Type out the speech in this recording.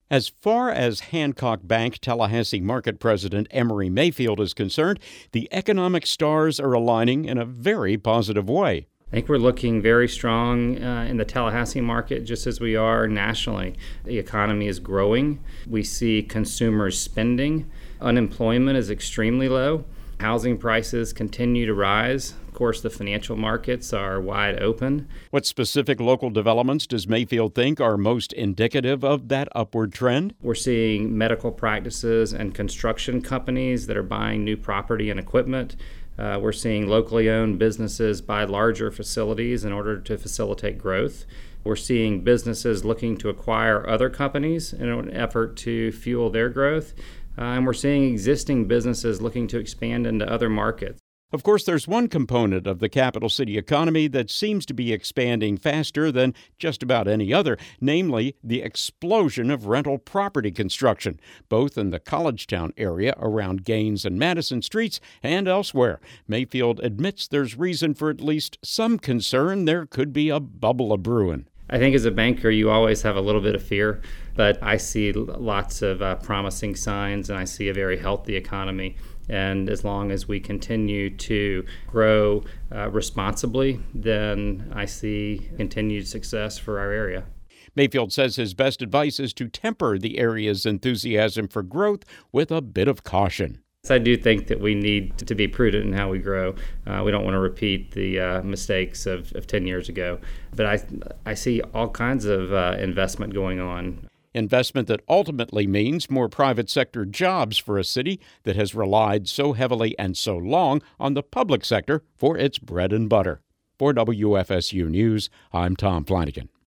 As far as Hancock Bank Tallahassee Market President Emory Mayfield is concerned, the economic stars are aligning in a very positive way. I think we're looking very strong in the Tallahassee market, just as we are nationally. The economy is growing. We see consumers spending. Unemployment is extremely low. Housing prices continue to rise. Of course, the financial markets are wide open. What specific local developments does Mayfield think are most indicative of that upward trend? We're seeing medical practices and construction companies that are buying new property and equipment. We're seeing locally owned businesses buy larger facilities in order to facilitate growth. We're seeing businesses looking to acquire other companies in an effort to fuel their growth. And we're seeing existing businesses looking to expand into other markets. Of course, there's one component of the capital city economy that seems to be expanding faster than just about any other, namely the explosion of rental property construction, both in the Collegetown area around Gaines and Madison streets and elsewhere. Mayfield admits there's reason for at least some concern there could be a bubble a-brewing. I think as a banker, you always have a little bit of fear, but I see lots of promising signs, and I see a very healthy economy. And as long as we continue to grow responsibly, then I see continued success for our area. Mayfield says his best advice is to temper the area's enthusiasm for growth with a bit of caution. I do think that we need to be prudent in how we grow. We don't want to repeat the mistakes of 10 years ago. But I see all kinds of investment going on. Investment that ultimately means more private sector jobs for a city that has relied so heavily and so long on the public sector for its bread and butter. For WFSU News, I'm Tom Flanagan.